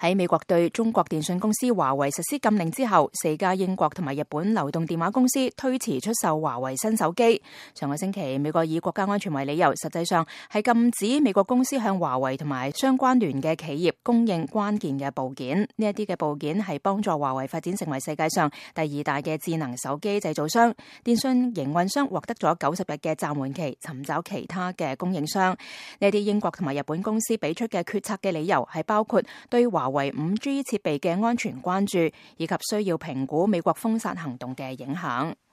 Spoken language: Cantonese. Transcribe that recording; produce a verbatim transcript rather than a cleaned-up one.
喺美國對中國電信公司華為實施禁令之後，四家英國同埋日本流動電話公司推遲出售華為新手機。上個星期，美國以國家安全為理由，實際上係禁止美國公司向華為同埋相關聯嘅企業供應關鍵嘅部件。呢一啲嘅部件係幫助華為發展成為世界上第二大嘅智能手機製造商。電信營運商獲得咗九十日嘅暫緩期，尋找其他嘅供應商。呢啲英國同埋日本公司俾出嘅決策嘅理由係包括對華為五 G 設備嘅安全關注，以及需要評估美國封殺行動嘅影響。